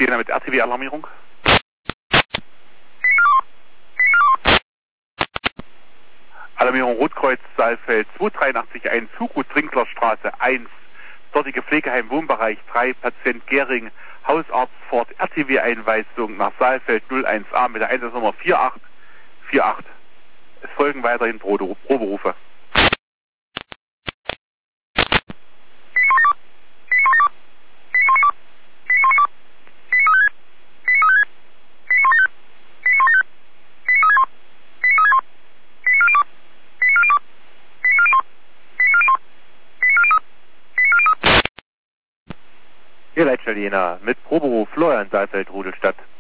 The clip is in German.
Jena mit RTW-Alarmierung. Alarmierung Rotkreuz, Saalfeld 2881, Zugut, Trinklerstraße 1, dortige Pflegeheim, Wohnbereich 3, Patient Gering, Hausarzt Fort, RTW-Einweisung nach Saalfeld 01a mit der Einsatznummer 4848. Es folgen weiterhin Proberufe. Hier Leitstelle Jena mit Proberuf Florian Saalfeld, Rudelstadt.